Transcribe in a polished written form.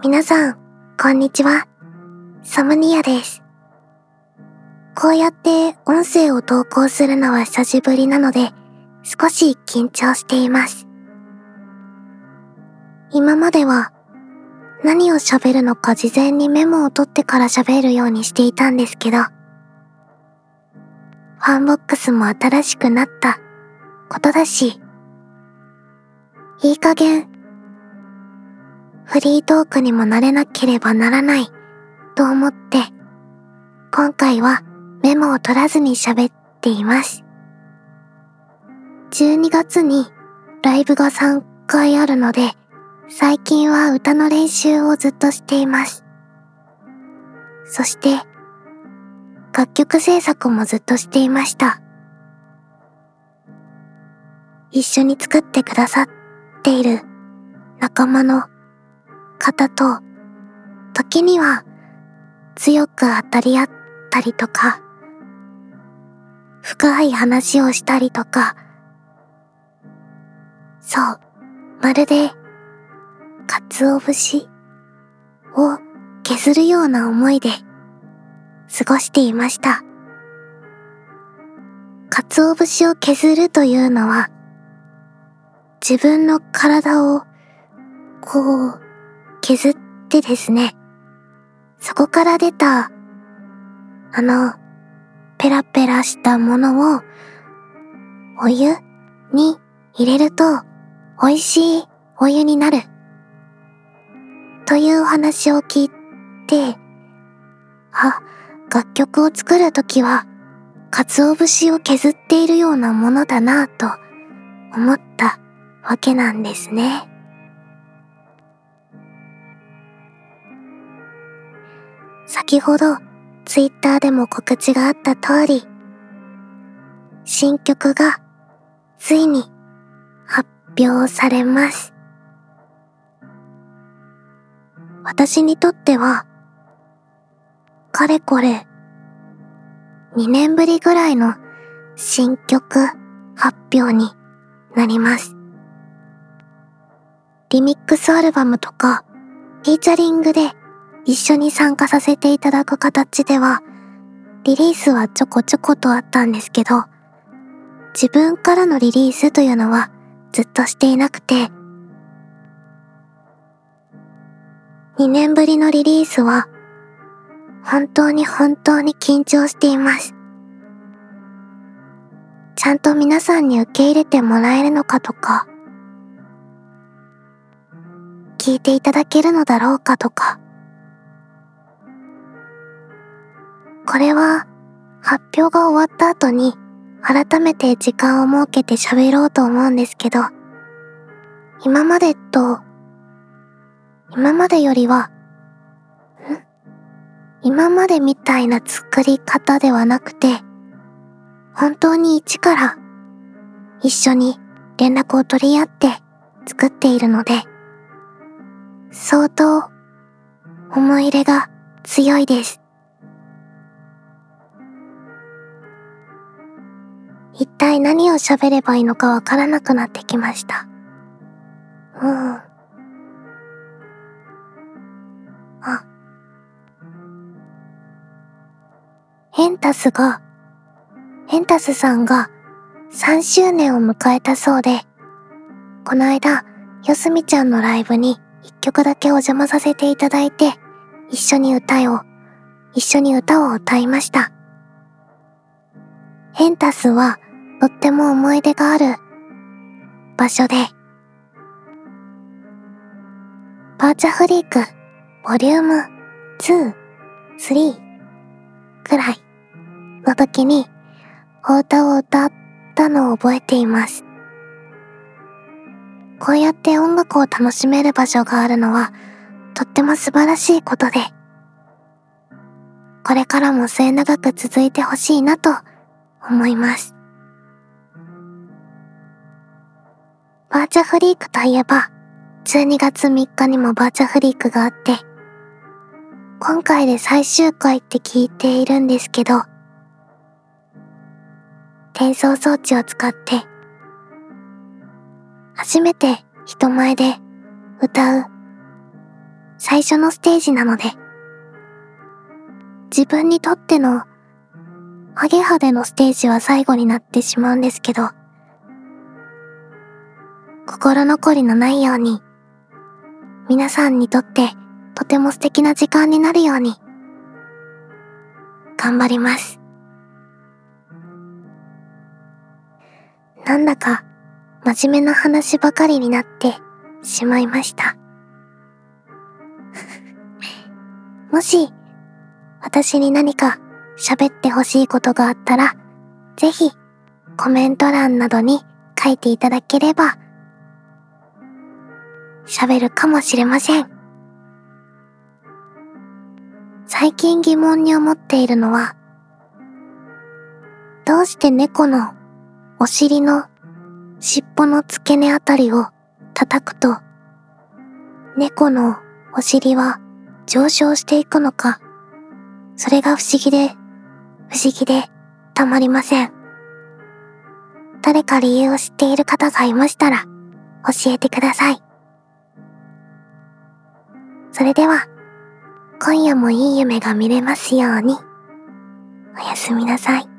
皆さん、こんにちは。サムニアです。こうやって音声を投稿するのは久しぶりなので、少し緊張しています。今までは、何を喋るのか事前にメモを取ってから喋るようにしていたんですけど、ファンボックスも新しくなったことだし、いい加減、フリートークにもなれなければならないと思って、今回はメモを取らずに喋っています。12月にライブが3回あるので、最近は歌の練習をずっとしています。そして、楽曲制作もずっとしていました。一緒に作ってくださっている仲間の方と、時には強く当たり合ったりとか、深い話をしたりとか、そう、まるで、鰹節を削るような思いで過ごしていました。鰹節を削るというのは、自分の体をこう削ってですね、そこから出たペラペラしたものをお湯に入れると美味しいお湯になるというお話を聞いて、楽曲を作るときは鰹節を削っているようなものだなぁと思ったわけなんですね。先ほどツイッターでも告知があった通り、新曲がついに発表されます。私にとっては、かれこれ2年ぶりぐらいの新曲発表になります。リミックスアルバムとかフィーチャリングで一緒に参加させていただく形では、リリースはちょこちょことあったんですけど、自分からのリリースというのはずっとしていなくて、2年ぶりのリリースは本当に緊張しています。ちゃんと皆さんに受け入れてもらえるのかとか、聞いていただけるのだろうかとか、これは発表が終わった後に改めて時間を設けて喋ろうと思うんですけど、今までよりは、今までみたいな作り方ではなくて、本当に一から一緒に連絡を取り合って作っているので、相当思い入れが強いです。一体何を喋ればいいのかわからなくなってきました。ヘンタスさんが3周年を迎えたそうで、この間、よすみちゃんのライブに1曲だけお邪魔させていただいて、一緒に歌を歌いました。ヘンタスはとっても思い出がある場所で、バーチャフリークボリューム2、3くらいの時にお歌を歌ったのを覚えています。こうやって音楽を楽しめる場所があるのはとっても素晴らしいことで、これからも末永く続いてほしいなと思います。バーチャフリークといえば、12月3日にもバーチャフリークがあって、今回で最終回って聞いているんですけど、転送装置を使って初めて人前で歌う最初のステージなので、自分にとってのアゲハでのステージは最後になってしまうんですけど、心残りのないように、皆さんにとってとても素敵な時間になるように、頑張ります。なんだか真面目な話ばかりになってしまいました。もし私に何か喋ってほしいことがあったら、ぜひコメント欄などに書いていただければ喋るかもしれません。最近疑問に思っているのは、どうして猫のお尻の尻尾の付け根あたりを叩くと猫のお尻は上昇していくのか、それが不思議でたまりません。誰か理由を知っている方がいましたら教えてください。それでは今夜もいい夢が見れますように。おやすみなさい。